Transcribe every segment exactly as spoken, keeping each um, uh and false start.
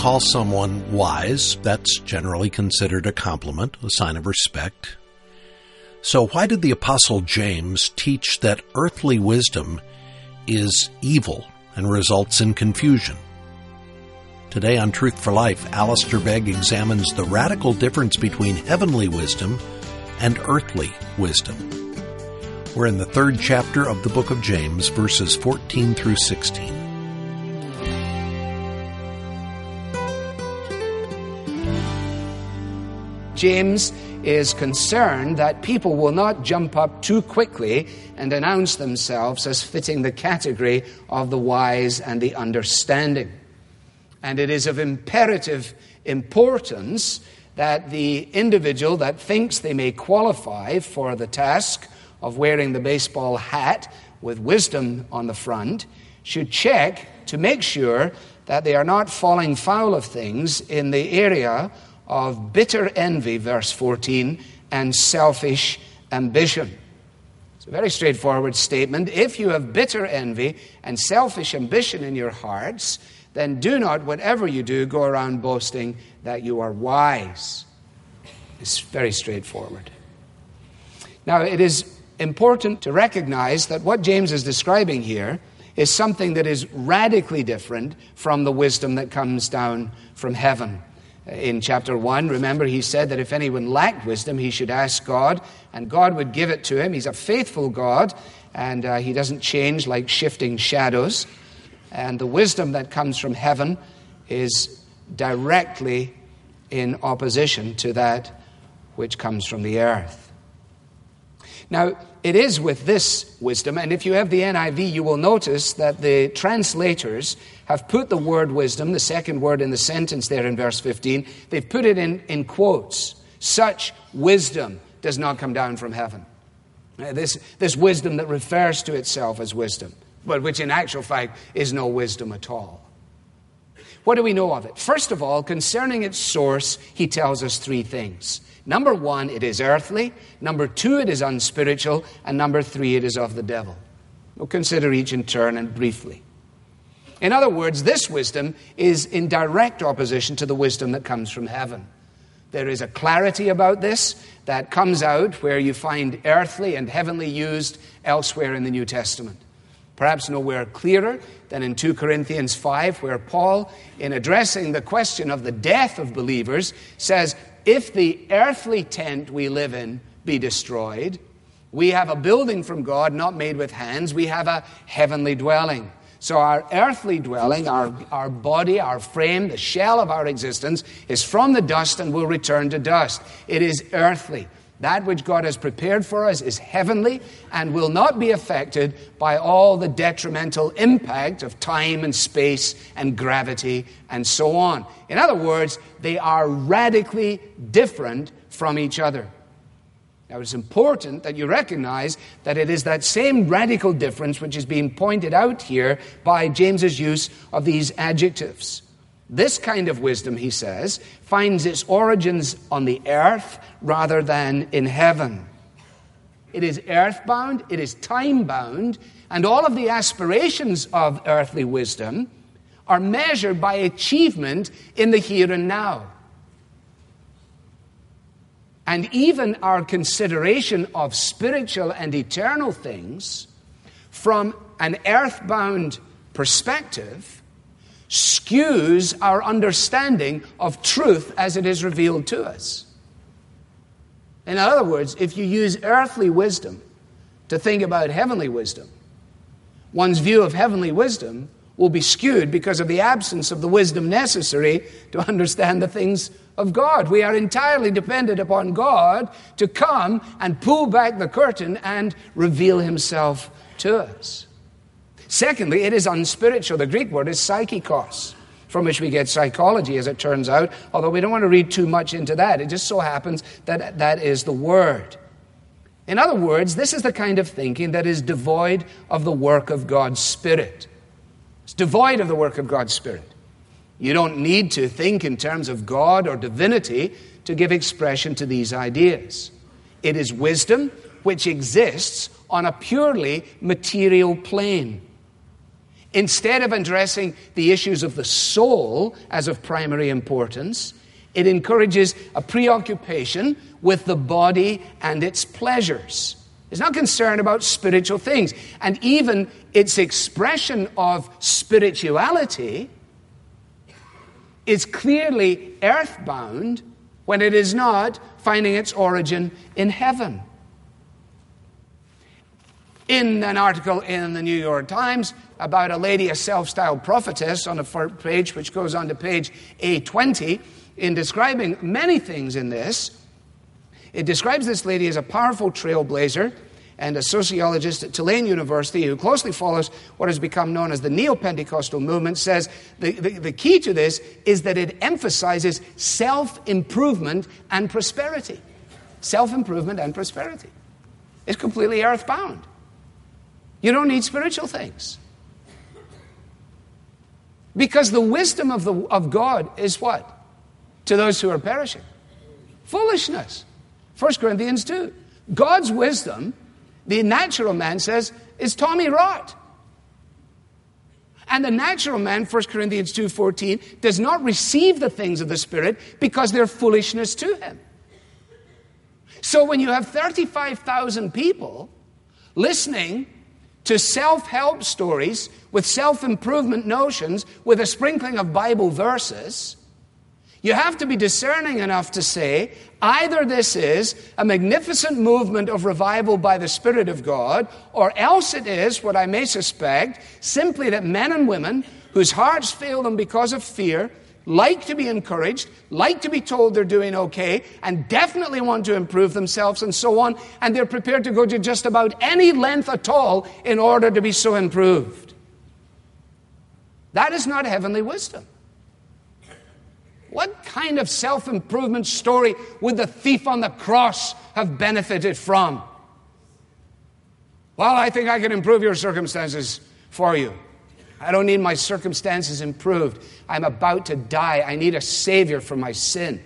call someone wise, that's generally considered a compliment, a sign of respect. So why did the Apostle James teach that earthly wisdom is evil and results in confusion? Today on Truth for Life, Alistair Begg examines the radical difference between heavenly wisdom and earthly wisdom. We're in the third chapter of the book of James, verses fourteen through sixteen. James is concerned that people will not jump up too quickly and announce themselves as fitting the category of the wise and the understanding. And it is of imperative importance that the individual that thinks they may qualify for the task of wearing the baseball hat with wisdom on the front should check to make sure that they are not falling foul of things in the area of bitter envy, verse fourteen, and selfish ambition. It's a very straightforward statement. If you have bitter envy and selfish ambition in your hearts, then do not, whatever you do, go around boasting that you are wise. It's very straightforward. Now, it is important to recognize that what James is describing here is something that is radically different from the wisdom that comes down from heaven. In chapter one, remember, he said that if anyone lacked wisdom, he should ask God, and God would give it to him. He's a faithful God, and uh, he doesn't change like shifting shadows. And the wisdom that comes from heaven is directly in opposition to that which comes from the earth. Now, it is with this wisdom, and if you have the N I V, you will notice that the translators have put the word wisdom, the second word in the sentence there in verse fifteen, they've put it in, in quotes. Such wisdom does not come down from heaven. Uh, this, this wisdom that refers to itself as wisdom, but which in actual fact is no wisdom at all. What do we know of it? First of all, concerning its source, he tells us three things. Number one, it is earthly. Number two, it is unspiritual. And number three, it is of the devil. We'll consider each in turn and briefly. In other words, this wisdom is in direct opposition to the wisdom that comes from heaven. There is a clarity about this that comes out where you find earthly and heavenly used elsewhere in the New Testament. Perhaps nowhere clearer than in two Corinthians five, where Paul, in addressing the question of the death of believers, says, if the earthly tent we live in be destroyed, we have a building from God not made with hands. We have a heavenly dwelling. So our earthly dwelling, our, our body, our frame, the shell of our existence is from the dust and will return to dust. It is earthly. That which God has prepared for us is heavenly and will not be affected by all the detrimental impact of time and space and gravity and so on. In other words, they are radically different from each other. Now, it's important that you recognize that it is that same radical difference which is being pointed out here by James's use of these adjectives. This kind of wisdom, he says, finds its origins on the earth rather than in heaven. It is earthbound, it is time-bound, and all of the aspirations of earthly wisdom are measured by achievement in the here and now. And even our consideration of spiritual and eternal things from an earthbound perspective skews our understanding of truth as it is revealed to us. In other words, if you use earthly wisdom to think about heavenly wisdom, one's view of heavenly wisdom will be skewed because of the absence of the wisdom necessary to understand the things of God. We are entirely dependent upon God to come and pull back the curtain and reveal himself to us. Secondly, it is unspiritual. The Greek word is psychikos, from which we get psychology, as it turns out, although we don't want to read too much into that. It just so happens that that is the word. In other words, this is the kind of thinking that is devoid of the work of God's Spirit. It's devoid of the work of God's Spirit. You don't need to think in terms of God or divinity to give expression to these ideas. It is wisdom which exists on a purely material plane. Instead of addressing the issues of the soul as of primary importance, it encourages a preoccupation with the body and its pleasures. It's not concerned about spiritual things. And even its expression of spirituality is clearly earthbound when it is not finding its origin in heaven. In an article in the New York Times about a lady, a self-styled prophetess, on the first page, which goes on to page A twenty, in describing many things in this, it describes this lady as a powerful trailblazer and a sociologist at Tulane University who closely follows what has become known as the Neo-Pentecostal movement, says the, the, the key to this is that it emphasizes self-improvement and prosperity. Self-improvement and prosperity. It's completely earthbound. You don't need spiritual things. Because the wisdom of, the, of God is what? To those who are perishing. Foolishness. First Corinthians two. God's wisdom, the natural man says, is Tommy Rot. And the natural man, First Corinthians two fourteen, does not receive the things of the Spirit because they're foolishness to him. So when you have thirty-five thousand people listening to self-help stories with self-improvement notions with a sprinkling of Bible verses, you have to be discerning enough to say, either this is a magnificent movement of revival by the Spirit of God, or else it is, what I may suspect, simply that men and women whose hearts fail them because of fear, like to be encouraged, like to be told they're doing okay, and definitely want to improve themselves and so on, and they're prepared to go to just about any length at all in order to be so improved. That is not heavenly wisdom. What kind of self-improvement story would the thief on the cross have benefited from? Well, I think I can improve your circumstances for you. I don't need my circumstances improved. I'm about to die. I need a Savior for my sin.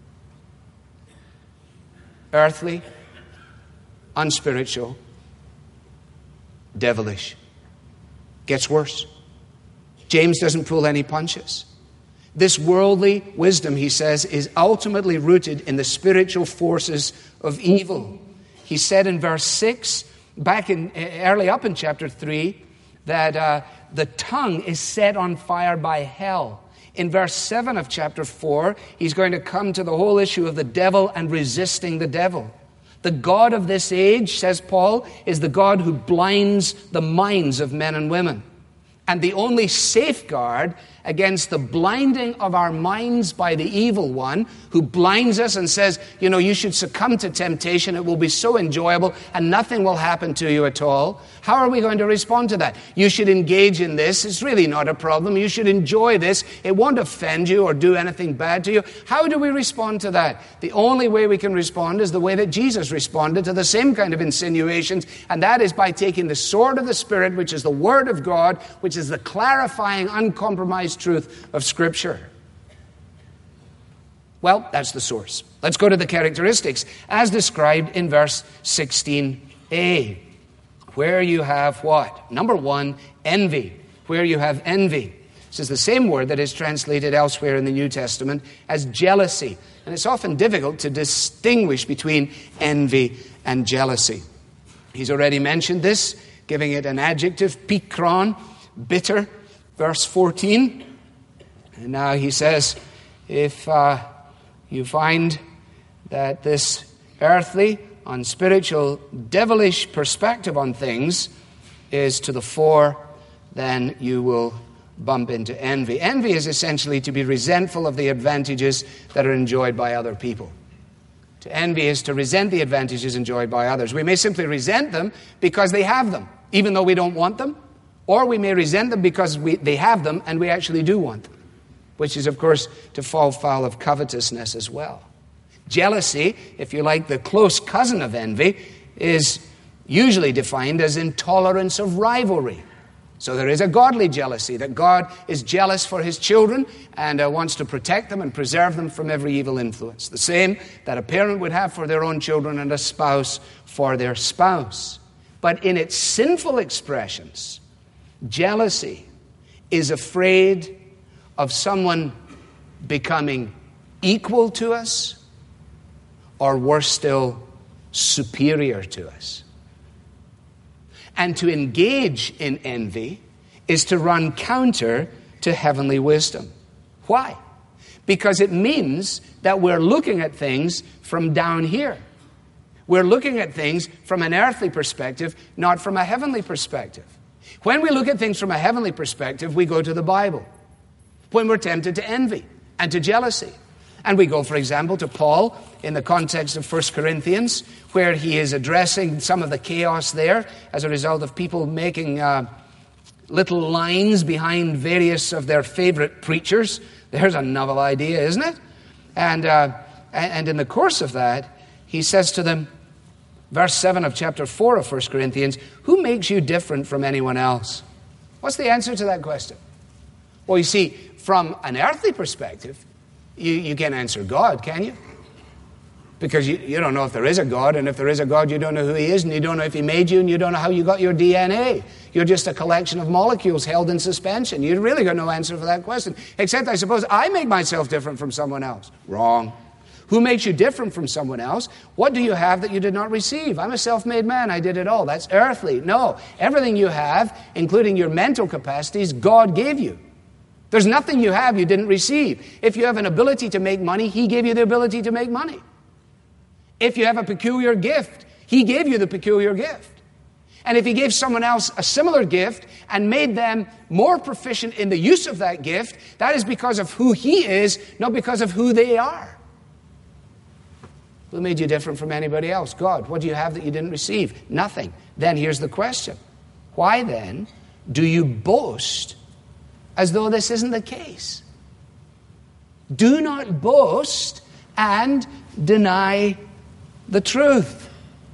Earthly, unspiritual, devilish. Gets worse. James doesn't pull any punches. This worldly wisdom, he says, is ultimately rooted in the spiritual forces of evil. He said in verse six, back in early up in chapter three, that uh, the tongue is set on fire by hell. In verse seven of chapter four, he's going to come to the whole issue of the devil and resisting the devil. The God of this age, says Paul, is the God who blinds the minds of men and women. And the only safeguard against the blinding of our minds by the evil one, who blinds us and says, you know, you should succumb to temptation, it will be so enjoyable and nothing will happen to you at all. How are we going to respond to that? You should engage in this. It's really not a problem. You should enjoy this. It won't offend you or do anything bad to you. How do we respond to that? The only way we can respond is the way that Jesus responded to the same kind of insinuations, and that is by taking the sword of the Spirit, which is the Word of God, which is the clarifying, uncompromised truth of Scripture. Well, that's the source. Let's go to the characteristics as described in verse sixteen a, where you have what? Number one, envy. Where you have envy. This is the same word that is translated elsewhere in the New Testament as jealousy. And it's often difficult to distinguish between envy and jealousy. He's already mentioned this, giving it an adjective, pikron, bitter, verse fourteen. And now he says, if uh, you find that this earthly, unspiritual, devilish perspective on things is to the fore, then you will bump into envy. Envy is essentially to be resentful of the advantages that are enjoyed by other people. To envy is to resent the advantages enjoyed by others. We may simply resent them because they have them, even though we don't want them. Or we may resent them because we, they have them and we actually do want them, which is, of course, to fall foul of covetousness as well. Jealousy, if you like, the close cousin of envy, is usually defined as intolerance of rivalry. So there is a godly jealousy, that God is jealous for his children and uh, wants to protect them and preserve them from every evil influence. The same that a parent would have for their own children and a spouse for their spouse. But in its sinful expressions, jealousy is afraid of someone becoming equal to us, or worse still, superior to us. And to engage in envy is to run counter to heavenly wisdom. Why? Because it means that we're looking at things from down here. We're looking at things from an earthly perspective, not from a heavenly perspective. When we look at things from a heavenly perspective, we go to the Bible. When we're tempted to envy and to jealousy. And we go, for example, to Paul in the context of First Corinthians, where he is addressing some of the chaos there as a result of people making uh, little lines behind various of their favorite preachers. There's a novel idea, isn't it? And, uh, and in the course of that, he says to them, verse seven of chapter four of First Corinthians, who makes you different from anyone else? What's the answer to that question? Well, you see, from an earthly perspective, you, you can't answer God, can you? Because you, you don't know if there is a God, and if there is a God, you don't know who He is, and you don't know if He made you, and you don't know how you got your D N A. You're just a collection of molecules held in suspension. You really got no answer for that question. Except, I suppose, I make myself different from someone else. Wrong. Who makes you different from someone else? What do you have that you did not receive? I'm a self-made man. I did it all. That's earthly. No. Everything you have, including your mental capacities, God gave you. There's nothing you have you didn't receive. If you have an ability to make money, He gave you the ability to make money. If you have a peculiar gift, He gave you the peculiar gift. And if He gave someone else a similar gift and made them more proficient in the use of that gift, that is because of who He is, not because of who they are. Who made you different from anybody else? God. What do you have that you didn't receive? Nothing. Then here's the question. Why then do you boast as though this isn't the case? Do not boast and deny the truth.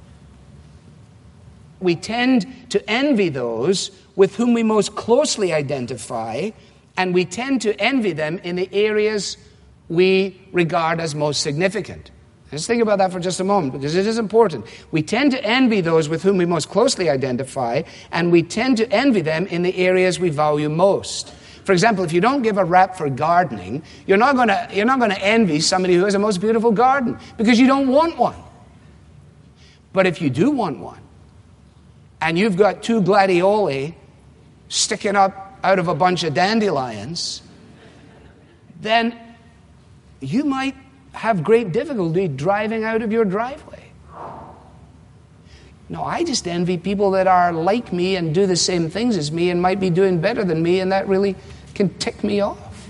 We tend to envy those with whom we most closely identify, and we tend to envy them in the areas we regard as most significant. Let's think about that for just a moment, because it is important. We tend to envy those with whom we most closely identify, and we tend to envy them in the areas we value most. For example, if you don't give a rap for gardening, you're not going to you're not going to envy somebody who has a most beautiful garden, because you don't want one. But if you do want one, and you've got two gladioli sticking up out of a bunch of dandelions, then you might have great difficulty driving out of your driveway. No, I just envy people that are like me and do the same things as me and might be doing better than me, and that really can tick me off.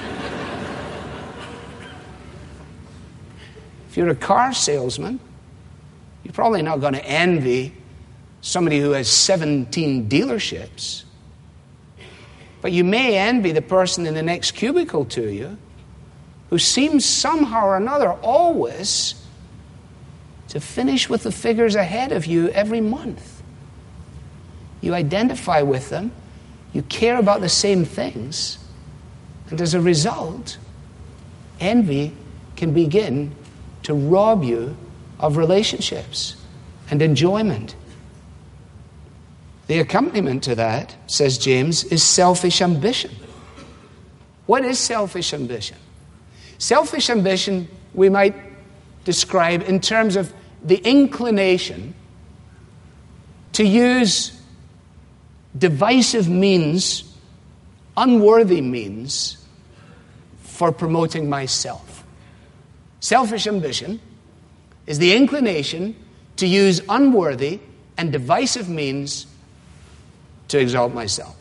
If you're a car salesman, you're probably not going to envy somebody who has seventeen dealerships. But you may envy the person in the next cubicle to you who seems somehow or another always to finish with the figures ahead of you every month. You identify with them, you care about the same things, and as a result, envy can begin to rob you of relationships and enjoyment. The accompaniment to that, says James, is selfish ambition. What is selfish ambition? Selfish ambition we might describe in terms of the inclination to use divisive means, unworthy means, for promoting myself. Selfish ambition is the inclination to use unworthy and divisive means to exalt myself.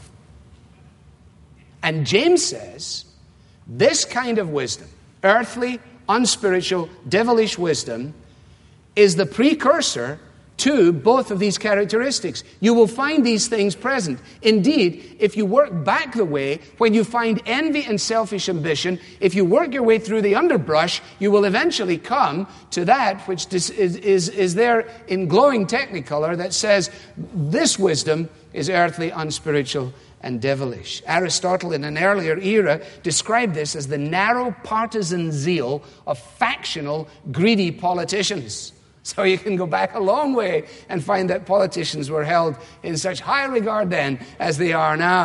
And James says this kind of wisdom, earthly, unspiritual, devilish wisdom, is the precursor to both of these characteristics. You will find these things present. Indeed, if you work back the way, when you find envy and selfish ambition, if you work your way through the underbrush, you will eventually come to that which is, is, is there in glowing technicolor that says this wisdom is earthly, unspiritual, and devilish. Aristotle, in an earlier era, described this as the narrow partisan zeal of factional, greedy politicians. So you can go back a long way and find that politicians were held in such high regard then as they are now.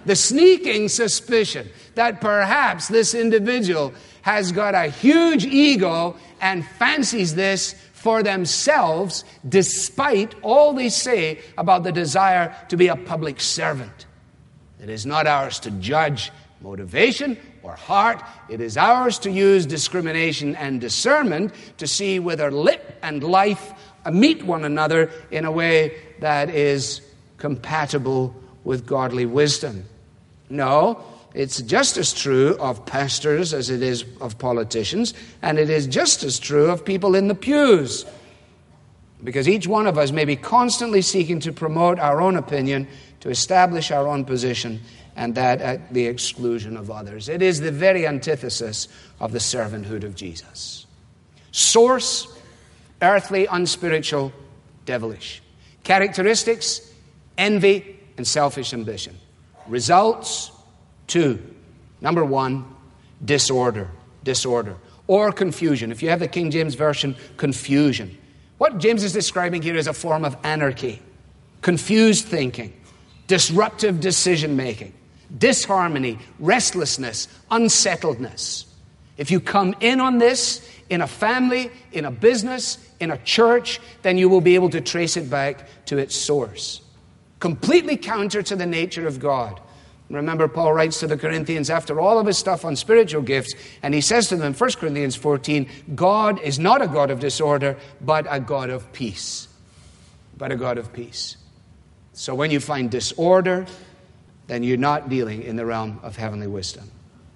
the sneaking suspicion that perhaps this individual has got a huge ego and fancies this for themselves, despite all they say about the desire to be a public servant. It is not ours to judge motivation or heart. It is ours to use discrimination and discernment to see whether lip and life meet one another in a way that is compatible with godly wisdom. No, it's just as true of pastors as it is of politicians, and it is just as true of people in the pews. Because each one of us may be constantly seeking to promote our own opinion, to establish our own position, and that at the exclusion of others. It is the very antithesis of the servanthood of Jesus. Source, earthly, unspiritual, devilish. Characteristics, envy and selfish ambition. Results, two. Number one, disorder. Disorder. Or confusion. If you have the King James Version, confusion. What James is describing here is a form of anarchy. Confused thinking. Disruptive decision-making. Disharmony. Restlessness. Unsettledness. If you come in on this in a family, in a business, in a church, then you will be able to trace it back to its source. Completely counter to the nature of God. Remember, Paul writes to the Corinthians after all of his stuff on spiritual gifts, and he says to them in First Corinthians fourteen, God is not a God of disorder, but a God of peace. But a God of peace. So when you find disorder, then you're not dealing in the realm of heavenly wisdom.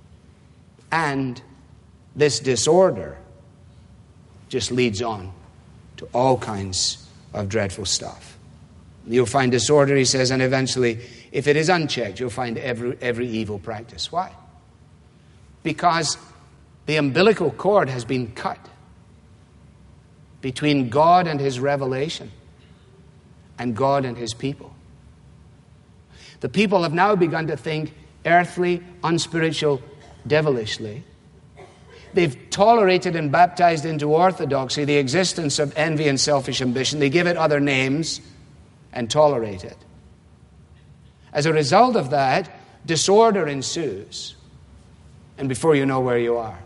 And this disorder just leads on to all kinds of dreadful stuff. You'll find disorder, he says, and eventually, if it is unchecked, you'll find every, every evil practice. Why? Because the umbilical cord has been cut between God and his revelation and God and his people. The people have now begun to think earthly, unspiritual, devilishly. They've tolerated and baptized into orthodoxy the existence of envy and selfish ambition. They give it other names and tolerate it. As a result of that, disorder ensues. And before you know where you are,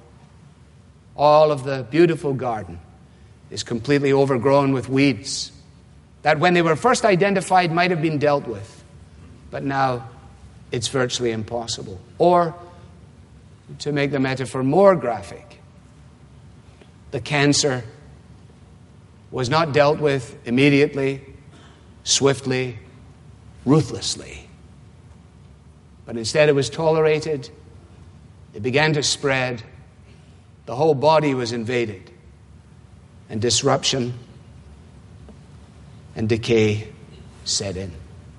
all of the beautiful garden is completely overgrown with weeds that when they were first identified might have been dealt with. But now it's virtually impossible. Or, to make the metaphor more graphic, the cancer was not dealt with immediately, swiftly, ruthlessly. But instead it was tolerated, it began to spread, the whole body was invaded, and disruption and decay set in.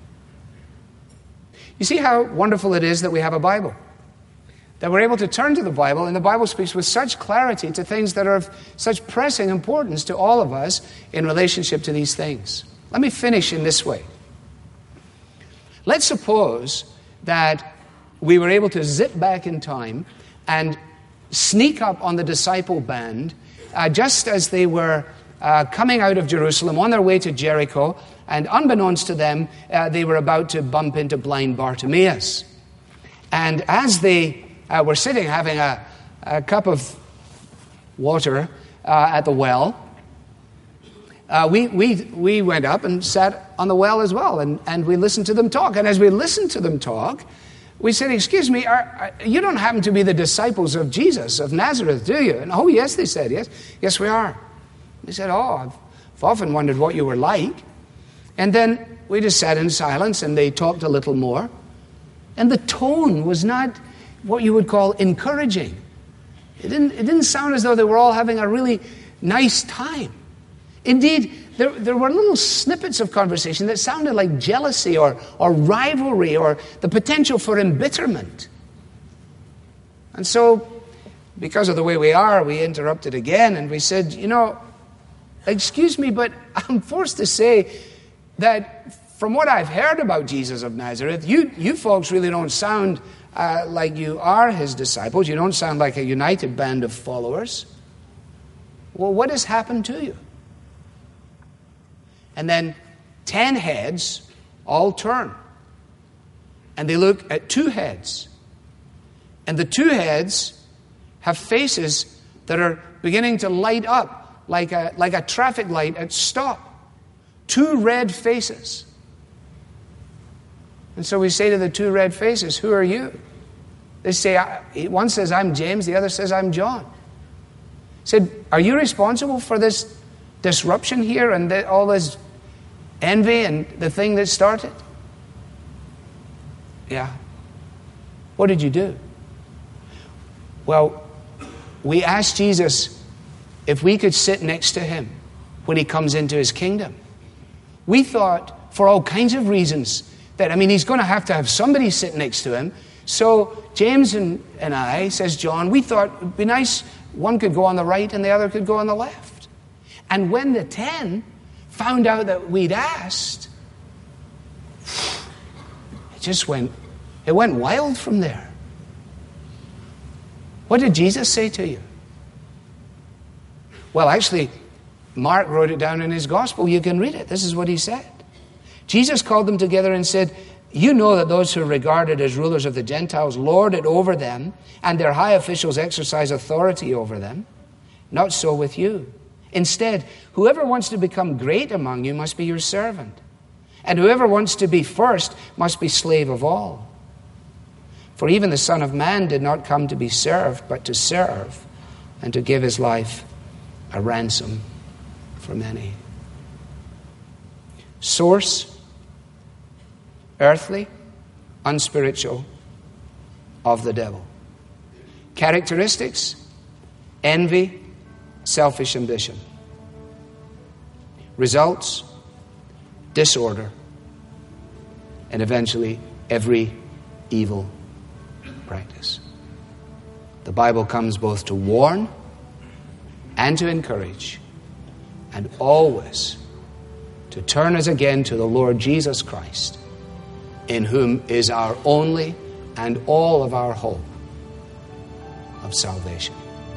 You see how wonderful it is that we have a Bible? That we're able to turn to the Bible, and the Bible speaks with such clarity to things that are of such pressing importance to all of us in relationship to these things. Let me finish in this way. Let's suppose that we were able to zip back in time and sneak up on the disciple band uh, just as they were uh, coming out of Jerusalem on their way to Jericho, and unbeknownst to them, uh, they were about to bump into blind Bartimaeus. And as they uh, were sitting having a, a cup of water uh, at the well, Uh, we, we, we went up and sat on the well as well, and, and we listened to them talk. And as we listened to them talk, we said, excuse me, are, are, you don't happen to be the disciples of Jesus of Nazareth, do you? And oh, yes, they said, yes. Yes, we are. They said, oh, I've, I've often wondered what you were like. And then we just sat in silence, and they talked a little more. And the tone was not what you would call encouraging. It didn't, it didn't sound as though they were all having a really nice time. Indeed, there, there were little snippets of conversation that sounded like jealousy or, or rivalry or the potential for embitterment. And so, because of the way we are, we interrupted again and we said, you know, excuse me, but I'm forced to say that from what I've heard about Jesus of Nazareth, you, you folks really don't sound uh, like you are his disciples. You don't sound like a united band of followers. Well, what has happened to you? And then ten heads all turn. and they look at two heads. And the two heads have faces that are beginning to light up like a, like a traffic light at stop. Two red faces. And so we say to the two red faces, who are you? They say, one says, I'm James, the other says, I'm John. He said, are you responsible for this disruption here and the, all this envy and the thing that started? Yeah. What did you do? Well, we asked Jesus if we could sit next to him when he comes into his kingdom. We thought, for all kinds of reasons, that, I mean, he's going to have to have somebody sit next to him. So James and, and I, says John, we thought it would be nice, one could go on the right and the other could go on the left. And when the ten found out that we'd asked, it just went, it went wild from there. What did Jesus say to you? Well, actually, Mark wrote it down in his gospel. You can read it. This is what he said. Jesus called them together and said, you know that those who are regarded as rulers of the Gentiles lord it over them, and their high officials exercise authority over them. Not so with you. Instead, whoever wants to become great among you must be your servant. And whoever wants to be first must be slave of all. For even the Son of Man did not come to be served, but to serve, and to give his life a ransom for many. Source, earthly, unspiritual, of the devil. Characteristics, envy, selfish ambition. Results, disorder, and eventually every evil practice. The Bible comes both to warn and to encourage, and always to turn us again to the Lord Jesus Christ, in whom is our only and all of our hope of salvation.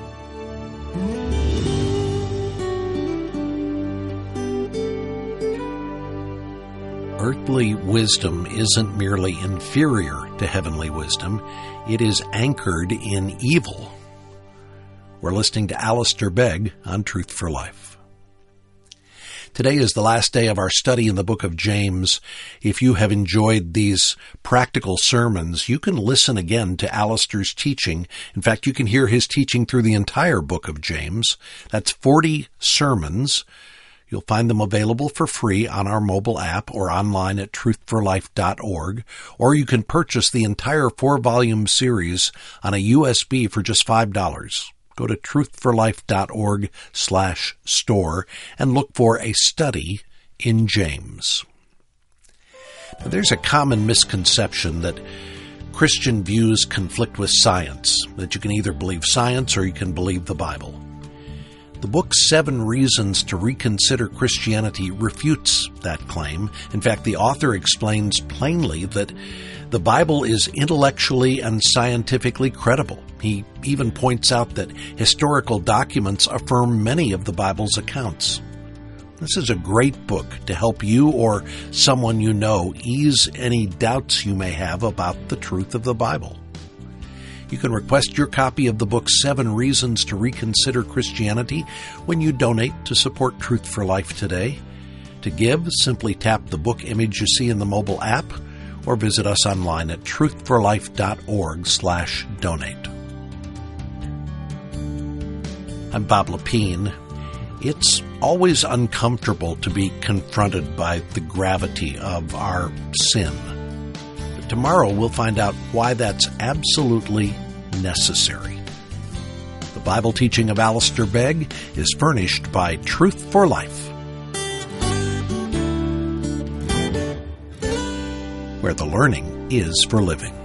Earthly wisdom isn't merely inferior to heavenly wisdom, it is anchored in evil. We're listening to Alistair Begg on Truth for Life. Today is the last day of our study in the book of James. If you have enjoyed these practical sermons, you can listen again to Alistair's teaching. In fact, you can hear his teaching through the entire book of James. That's forty sermons. You'll find them available for free on our mobile app or online at truth for life dot org, or you can purchase the entire four-volume series on a U S B for just five dollars. Go to truth for life dot org slash store and look for a study in James. Now, there's a common misconception that Christian views conflict with science, that you can either believe science or you can believe the Bible. The book Seven Reasons to Reconsider Christianity refutes that claim. In fact, the author explains plainly that the Bible is intellectually and scientifically credible. He even points out that historical documents affirm many of the Bible's accounts. This is a great book to help you or someone you know ease any doubts you may have about the truth of the Bible. You can request your copy of the book Seven Reasons to Reconsider Christianity when you donate to support Truth for Life today. To give, simply tap the book image you see in the mobile app or visit us online at truth for life dot org slash donate. I'm Bob Lepine. It's always uncomfortable to be confronted by the gravity of our sin. But tomorrow we'll find out why that's absolutely necessary. The Bible teaching of Alistair Begg is furnished by Truth for Life, where the learning is for living.